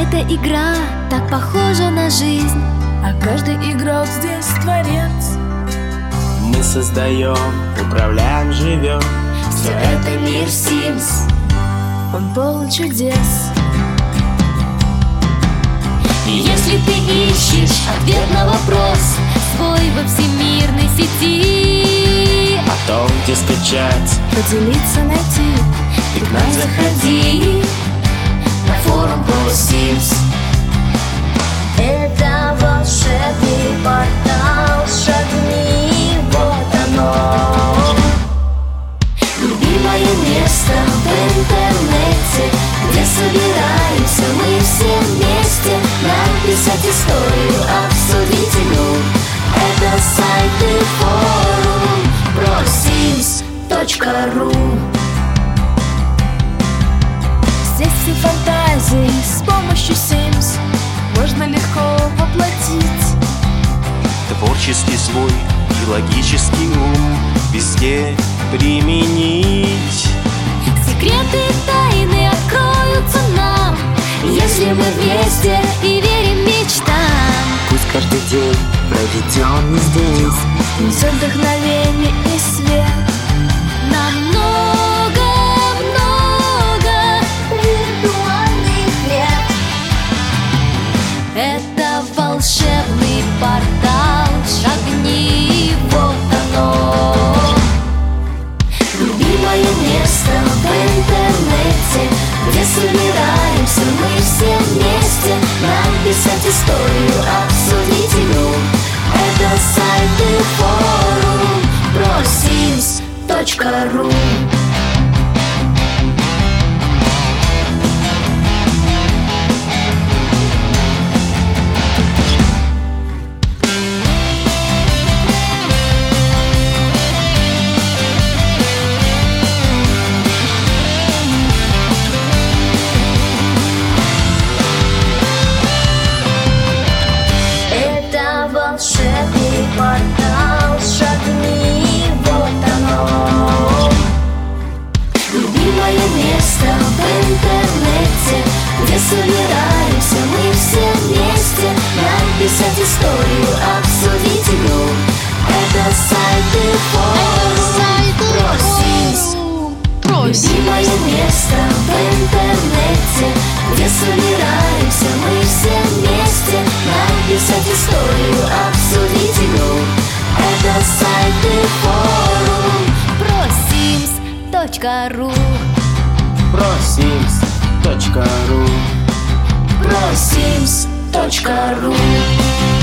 Эта игра так похожа на жизнь, а каждый игрок здесь творец. Мы создаем, управляем, живем. все это мир Sims. Он полон чудес. И если ты ищешь ответ на вопрос свой во всемирной сети, О том, где скачать, Поделиться, найти, ты к нам заходи на форум про Sims. это волшебный портал, шагни, вот оно. Любимое место в интернете, где собираемся мы все вместе, написать историю, обсудить игру. Это сайт и форум prosims.ru. Здесь все фантазии с помощью Sims можно легко воплотить. творческий свой и логический ум везде применить. Секреты тайны откроются нам, если мы вместе и верим мечтам. Пусть каждый день проведенный здесь Несет вдохновение и свет. Намного виртуальных лет. Это волшебный портал, шагни, вот оно. Любимое место в интернете, где собираемся мы все вместе, написать историю, обсудить игру. Это сайт и форум prosims.ru. Это волшебный портал, шагни, вот оно. Любимое место в интернете, где собираемся мы все вместе, написать историю, обсудить игру. Это сайт и форум prosims. Любимое место в интернете, где собираемся мы все вместе, написать историю, обсудить игру. Это сайт и форум prosims.ru. prosims.ru. prosims.ru.